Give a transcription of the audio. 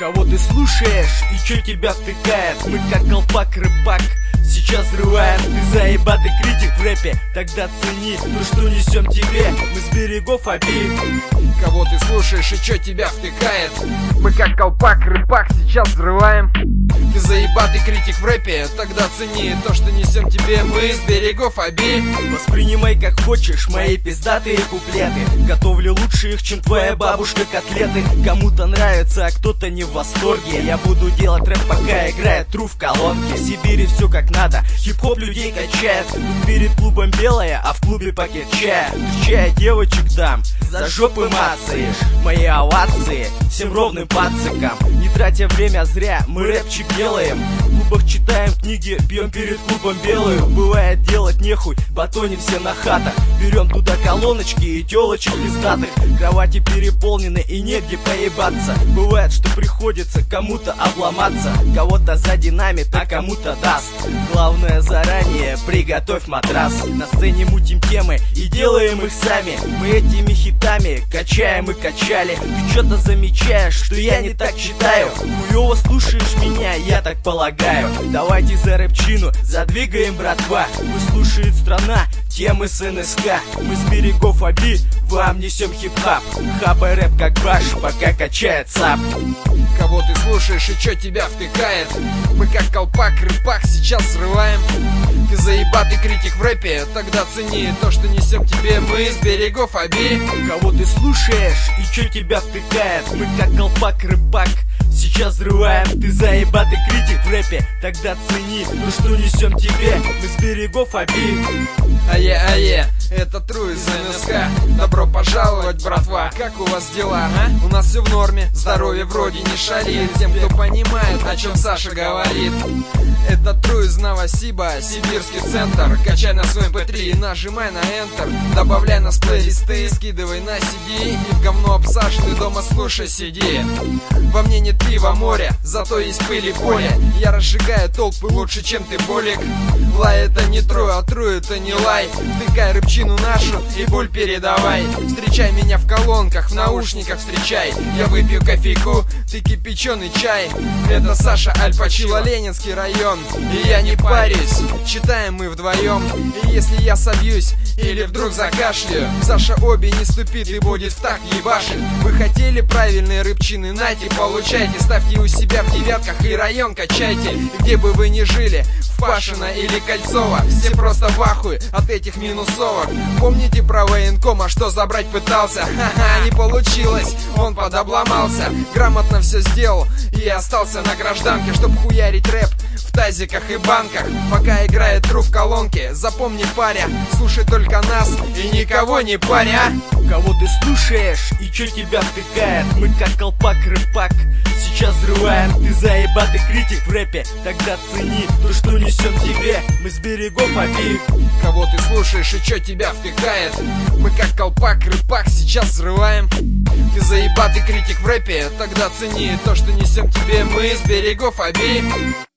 Кого ты слушаешь и чё тебя втыкает? Мы как колпак-рыбак сейчас взрываем. Ты заебатый критик в рэпе, тогда цени то, что несем тебе. Мы с берегов обеих. Кого ты слушаешь и чё тебя втыкает? Мы как колпак-рыбак сейчас взрываем. Ты заебатый критик в рэпе, тогда цени то, что несем тебе мы с берегов обеих. Воспринимай как хочешь мои пиздатые куплеты. Готовлю лучше их, чем твоя бабушка котлеты. Кому-то нравится, а кто-то не в восторге. Я буду делать рэп, пока играет тру в колонке. В Сибири все как надо, хип-хоп людей качает. Тут перед клубом белая, а в клубе пакет чая. Встречая девочек дам, за жопы мацаешь. Мои овации всем ровным пацикам. Не тратя время зря, мы рэпчик делаем. В клубах читаем книги, пьем перед клубом белую. Бывает делать нехуй, батоним все на хатах. Берем туда колоночки и телочек пиздатых. Кровати переполнены и негде поебаться. Бывает, что приходится кому-то обломаться. Кого-то задинамит, а кому-то даст. Главное заранее приготовь матрас. На сцене мутим темы и делаем их сами. Мы этими хитами качаем и качали. Ты что-то замечаешь, что я не так читаю? Хуёво слушаешь меня, я так полагаю. Давайте за рэпчину задвигаем, братва. Пусть слушает страна темы с НСК. Мы с берегов оби, вам несем хип-хап. Хаба рэп как баш, пока качает сап. Кого ты слушаешь и чё тебя втыкает? Мы как колпак-рыбак сейчас взрываем. Ты заебатый критик в рэпе, тогда цени то, что несем тебе мы с берегов обеих. Кого ты слушаешь и чё тебя втыкает? Мы как колпак-рыбак сейчас взрываем. Ты заебатый критик в рэпе, тогда цени то, что несем тебе мы с берегов обеих. Ае-ае, это тру из НСК. Добро пожаловать, братва. Как у вас дела, а? У нас все в норме, здоровье вроде не шалит. Тем, кто понимает, о чем Саша говорит. Это тру из Новосиба, сибирский центр. Качай на своем MP3 и нажимай на Enter. Добавляй нас в плейлисты, скидывай на CD. И в говно обсаженный дома слушай, сиди. Во мне нет пива, моря, зато есть пыль и поле. Я разжигаю толпы лучше, чем ты, болик. Лай это не тру, а тру это не лай. Втыкай рыбчину нашу и боль передавай. Встречай меня в колонках, в наушниках встречай. Я выпью кофейку, ты кипяченый чай. Это Саша Аль Пачило, Ленинский район. И я не парюсь, читаем мы вдвоем. И если я собьюсь или вдруг закашляю, Саша обе не ступит и будет в так ебашить. Вы хотели правильные рыбчины, нате, получайте. Ставьте у себя в девятках и район качайте. И где бы вы ни жили, в Пашино или Кольцово, все просто в ахуе от этих минусовок. Помните про военкома, что забрать пытался? Ха-ха, не получилось, он подобломался. Грамотно все сделал и остался на гражданке, чтоб хуярить рэп в тазиках и банках, пока играет тру в колонке. Запомни, паря, слушай только нас и никого не паря. Кого ты слушаешь и чё тебя втыкает? Мы как колпак-рыбак сейчас взрываем. Ты заебатый критик в рэпе, тогда цени то, что несем тебе мы с берегов обеих. Кого ты слушаешь и чё тебя втыкает? Мы как колпак-рыбак сейчас взрываем. Ты заебатый критик в рэпе, тогда цени то, что несем тебе мы с берегов обеих.